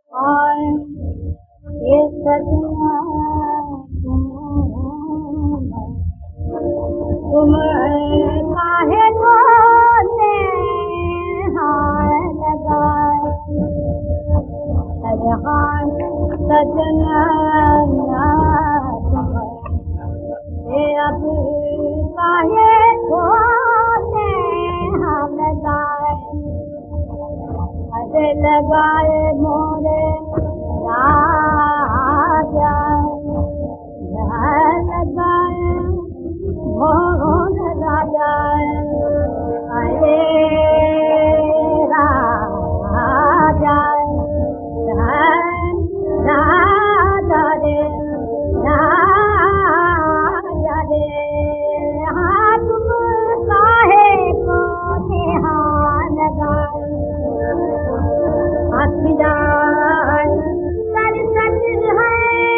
और ये सजना तुम काहे को हाय लगाए सजहान सजना ये अब काहे को हाय लगाए अरे लगाए मोरे राजा लगाए मोहन राजा अरे राजा राजा रे राजा रे हाँ तुम काहे को ध्यान लगाए अखियान सर सच है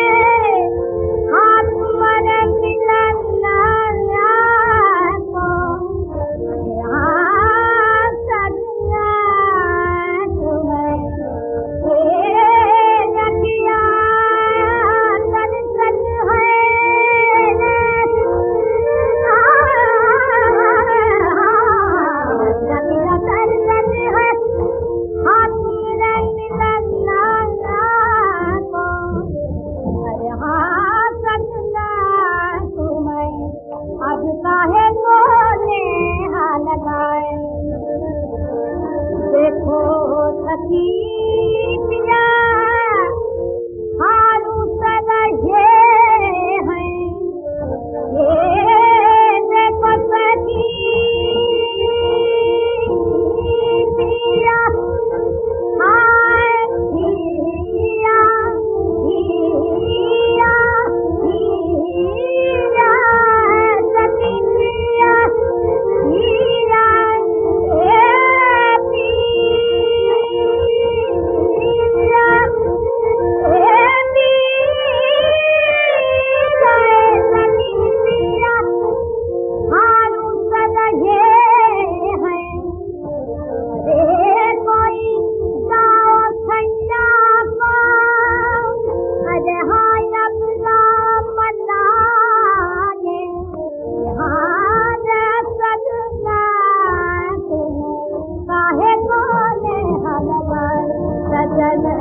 हाथ मर मिलना को यहाँ सजना तुम्हें अखियान सर सच है सर सच है हाथ अब काहे को नेहा लगाए देखो सखी पिया हारू सदा ये है ये देखो सखी पिया हाय पिया पिया पिया जन